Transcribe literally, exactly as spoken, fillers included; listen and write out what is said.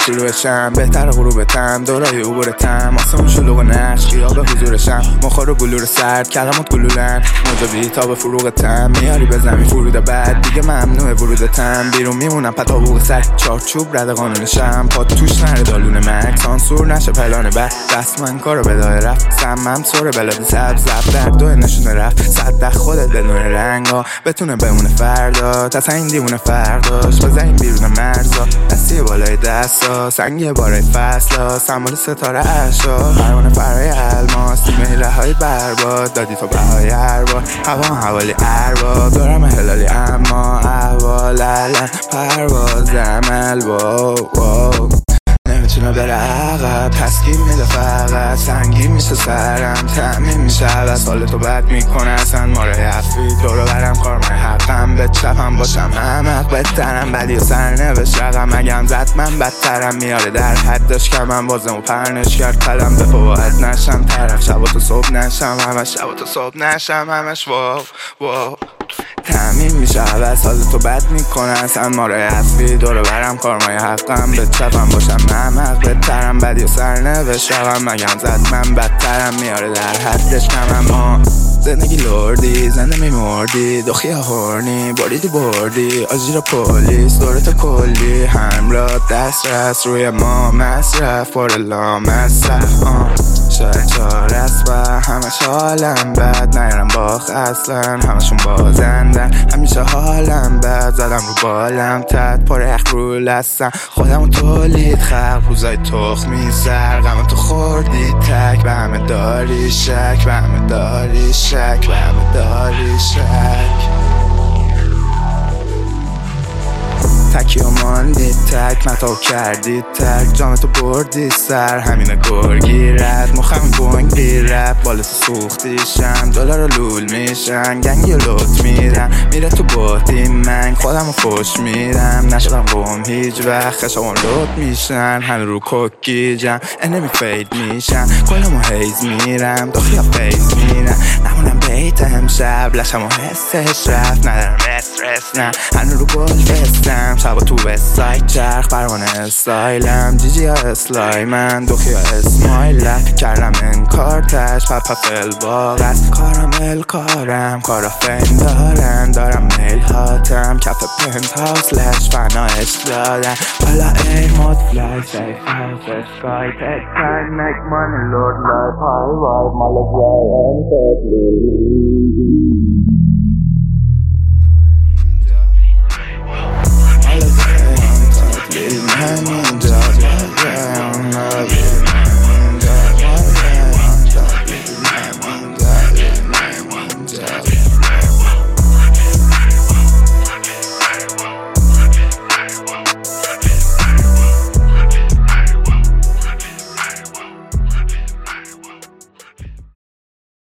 شروعشم بهتر غروبتم دورای عبورتم آسمون شلوغ و نقش خیاب حضورشم مخار و بلور سرد کلمات گلولن موجبی تا به فروغتم میاری به زمین فرود بعد دیگه ممنوع ورودتم بیرون میمونم پتا بوق سر چارچوب رد قانونشم پا توش نره دالون مک سانسور نشه پلان بعد دست من کارو به دای رفت سمم سور بلاد سبز زب در دو نشونه رفت صد خودت بدون رنگا بتونه بمونه فردا تا این دیوونه فرداش بزنیم بیرون مرزا دستی بالای دستا سنگی بارای فصلا سمبل ستاره اشا پروانه فرای الماس میره های برباد دادی تو بهای اربا هوا حوالی اربا دارم هلالی اما احوال الان پرواز عمل واو واو نمیتونه بره عقب تسکین میده فقط سنگین میشه سرم تعمین میشه عوض حالتو بد میکنه اصلا ماره حفی دورو برم کارمای حقم به چپم باشم احمق بهترم بدی و سرنوشت رقم اگم زد من بدترم میاره در حدش کمم بازم و پرنش کرد قلم به فواهد نشم طرف شباتو صبح نشم همش شباتو صبح نشم همش واو واو تعمین میشه عوض حالتو بد میکنه اصلا ماره حفی دورو برم کارمای حقم به چپم باشم احمق بهترم بدی و سرنوشت رقم اگم زد من بدترم میاره در حدش کمم ها زندگی لردی زنده میمردی دو خیاه هورنی باریدی بردی آجی را پولیس دورت کلی همراه دست رست روی ما مصرف بار لا مصرف شاید چار است و همش حالم بد نیارم باخ اصلا همشون بازندن همیشه حالم بد زدم رو بالم تد پر اخ رو لستم خودمو تولید خلق روزای تخمی سر غم تو خوردی تک به همه داری شک به همه داری شک به همه داری شک تکی و ماندی تک متاو کردی تک جامتو بردی سر همینه گرگیرت مخم گنگ بیرت بالتو سوختیشم دلار لول میشن گنگی و لط میرم میره تو باتی من خودم رو خوش میرم نشدم قوم هیچ وقت خشمون لط میشن همه رو کوکی جم انمی فید میشن کلمو هیز میرم دو خیاه فیز میرم نمونم بیت امشب لشم و حسش رفت ندارم استرس نه هنو رو گل فستم شبا تو وستایت چرخ پروانه استایلم جی جی ها اسلای من دو خیاه اسمایلم کردم انکار تش پپا فل باغ است کارامل کارم کارا فین دارم دارم میل هاتم کف پنت هاوس لش فنایش دادم حالا ایمود فلای سیف هاوس اسکای تک تایم مک مانی لورد لایف های وای مالا جای انتقلی